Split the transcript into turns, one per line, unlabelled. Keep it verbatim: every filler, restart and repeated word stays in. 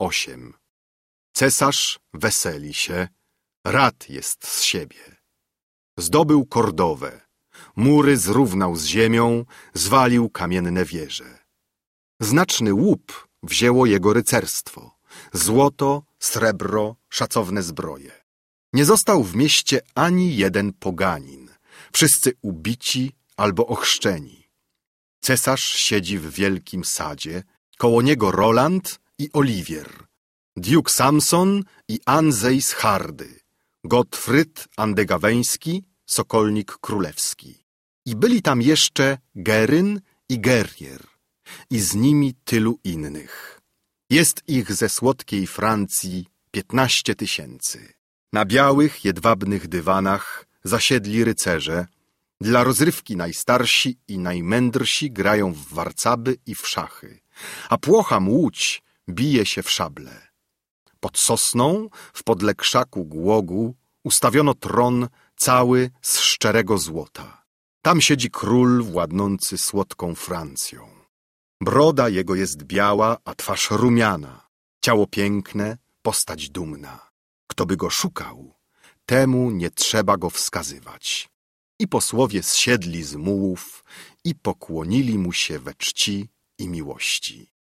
osiem. Cesarz weseli się, rad jest z siebie. Zdobył Kordowę, mury zrównał z ziemią, zwalił kamienne wieże. Znaczny łup wzięło jego rycerstwo, złoto, srebro, szacowne zbroje. Nie został w mieście ani jeden poganin, wszyscy ubici albo ochrzczeni. Cesarz siedzi w wielkim sadzie, koło niego Roland i Oliwier, Duke Samson i Anzej z Hardy, Gottfryd Andegaweński, sokolnik królewski. I byli tam jeszcze Geryn i Gerier, i z nimi tylu innych. Jest ich ze słodkiej Francji piętnaście tysięcy. Na białych, jedwabnych dywanach zasiedli rycerze. Dla rozrywki najstarsi i najmędrsi grają w warcaby i w szachy, a płocha Łódź bije się w szable. Pod sosną, w podle krzaku głogu, ustawiono tron cały z szczerego złota. Tam siedzi król władnący słodką Francją. Broda jego jest biała, a twarz rumiana, ciało piękne, postać dumna. Kto by go szukał, temu nie trzeba go wskazywać. I posłowie zsiedli z mułów i pokłonili mu się we czci i miłości.